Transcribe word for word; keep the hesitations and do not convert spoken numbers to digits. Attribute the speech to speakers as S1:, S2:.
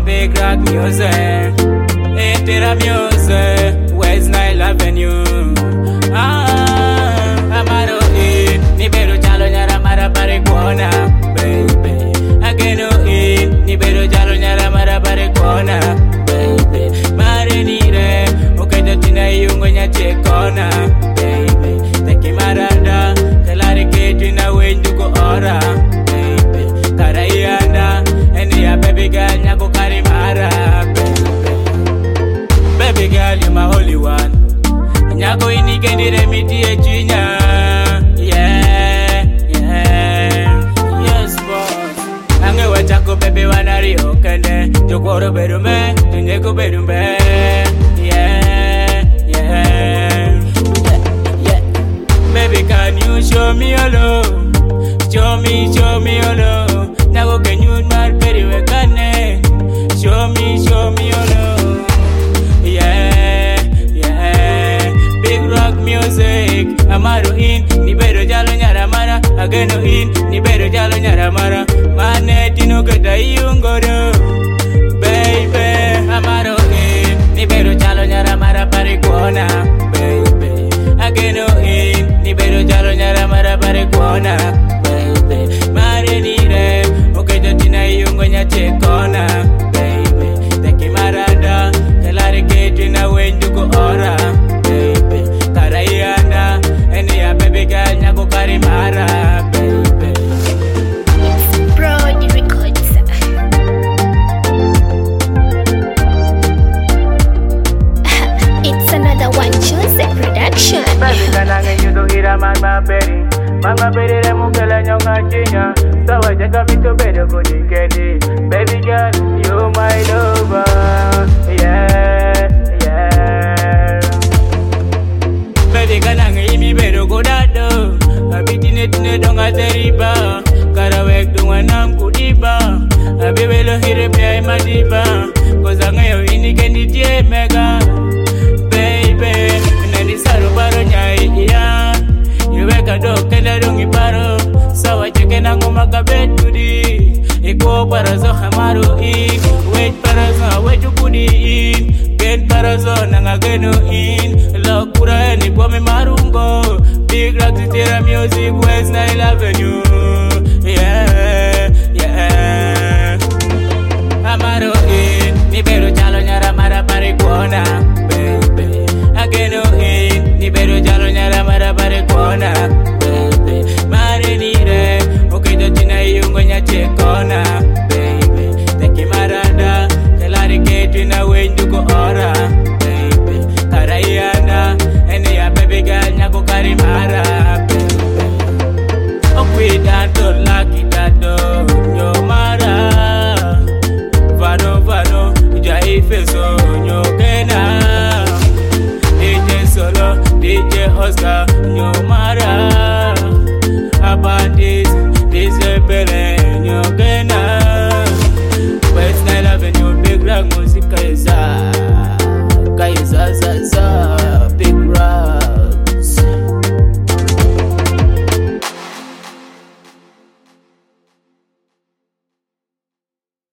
S1: Big Rock Music, Intera Music, West Nile Avenue. Ah, Amaro in, Nibero Jalo Nyara Mara Barikona, baby. Ageno in, Nibero Jalo Nyara Mara Barikona, baby. Marenire, Okaja Tina Yungo Nyachekona, baby. Taki Maranda, Kalari Ketina Wenduko Ora, baby. Karayanda, Eni ya baby girl Nyako Karimara, baby. Baby girl, you're my only one. Nyako ini kendi remiti e chinya. Yeah, yeah. Yes, boss. Ange wachako baby wanari okende. Jokoro berume, tunyeko berume. Yeah, yeah. Yeah. Baby, can you show me your love? Show me, show me your love. Nyako kenyun mar peri wekane. Show me, show me your love. Yeah, yeah. Big Rock Music, Amaro in, Nibero Jalo Nyara Mara, Ageno in, Nibero Jalo Nyara Mara, Mane Tino Kata Yungoro, baby. Amaro in, Nibero Jalo Nyara Mara Parikona, baby. Ageno in, Nibero Jalo Nyara Mara Parikona, baby. Mare nire, Okaja Tina Yungo Nyachekona, baby. Taki Maranda, Kalari Ketina Wenduko Ora, baby. Karayanda, Eni ya baby girl Nyako Karimara, baby.
S2: Brody Records. It's another one, Joseph Production.
S1: Baby kanange yudo hira mama beri, mama beri remu kela nyonga chinya. Sawa jaga mito bedo kudikedi. Baby girl, you my lover. Yeah, yeah. Baby kanange imi bedo kodado. Abiti netine donga teriba. Karawek dunga nam kudiba. Abibelo hire pia imadiba. Kozanga yo ini kendi tie mega. Baby, nani saru baro nyai iya. Iweka do kenda dongi baro. Sawa cheke nango makabetudi. Iko parazo hamaru in. Wait parazo wetu kudi in. Ben parazo nangageno in. Lokura eni pome marungo. Big Rock Intera Music, West Nile Avenue. Yeah, yeah. Amaro in, Nibero Jalo Nyara Mara Parikona, baby. Ageno in, Nibero Jalo Nyara Mara Parikona, baby. Mare nire, Okaja Tina Yungo Nyachekona, baby. Taki Maranda, Kalari Ketina Wenduko Ora, baby. Karayanda, Eni ya baby girl Nyako Karimara, baby. Okwi to lucky dado, Nyomara. Vano vano, Jaife so nyokena. D J Solo, D J Oscar, Nyomara.